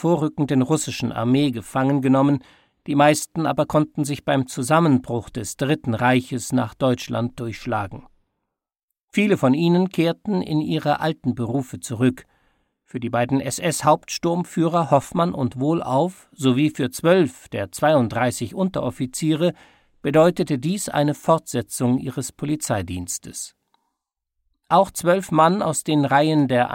vorrückenden russischen Armee gefangen genommen, die meisten aber konnten sich beim Zusammenbruch des Dritten Reiches nach Deutschland durchschlagen. Viele von ihnen kehrten in ihre alten Berufe zurück. Für die beiden SS-Hauptsturmführer Hoffmann und Wohlauf sowie für 12 der 32 Unteroffiziere bedeutete dies eine Fortsetzung ihres Polizeidienstes. Auch 12 Mann aus den Reihen der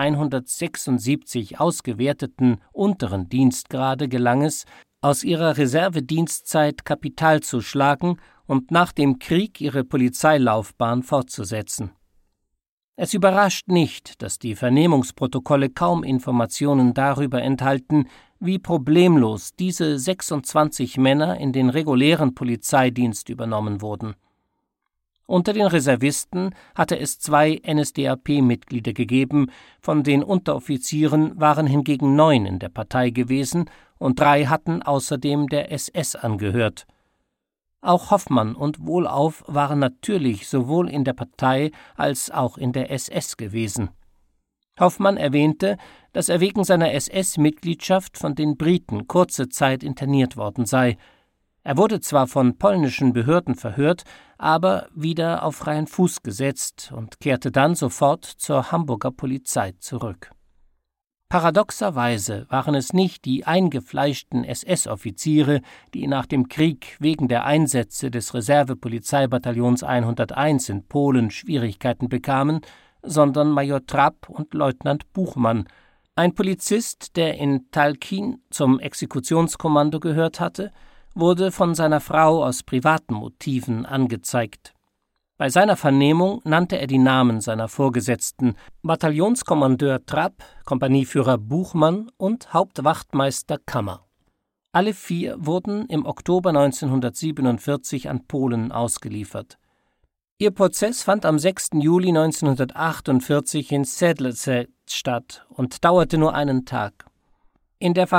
176 ausgewerteten unteren Dienstgrade gelang es, aus ihrer Reservedienstzeit Kapital zu schlagen und nach dem Krieg ihre Polizeilaufbahn fortzusetzen. Es überrascht nicht, dass die Vernehmungsprotokolle kaum Informationen darüber enthalten, wie problemlos diese 26 Männer in den regulären Polizeidienst übernommen wurden. Unter den Reservisten hatte es 2 NSDAP-Mitglieder gegeben, von den Unteroffizieren waren hingegen 9 in der Partei gewesen und 3 hatten außerdem der SS angehört. Auch Hoffmann und Wohlauf waren natürlich sowohl in der Partei als auch in der SS gewesen. Hoffmann erwähnte, dass er wegen seiner SS-Mitgliedschaft von den Briten kurze Zeit interniert worden sei. Er wurde zwar von polnischen Behörden verhört, aber wieder auf freien Fuß gesetzt und kehrte dann sofort zur Hamburger Polizei zurück. Paradoxerweise waren es nicht die eingefleischten SS-Offiziere, die nach dem Krieg wegen der Einsätze des Reservepolizeibataillons 101 in Polen Schwierigkeiten bekamen, sondern Major Trapp und Leutnant Buchmann, ein Polizist, der in Talkin zum Exekutionskommando gehört hatte, wurde von seiner Frau aus privaten Motiven angezeigt. Bei seiner Vernehmung nannte er die Namen seiner Vorgesetzten: Bataillonskommandeur Trapp, Kompanieführer Buchmann und Hauptwachtmeister Kammer. Alle 4 wurden im Oktober 1947 an Polen ausgeliefert. Ihr Prozess fand am 6. Juli 1948 in Sedlce statt und dauerte nur einen Tag. In der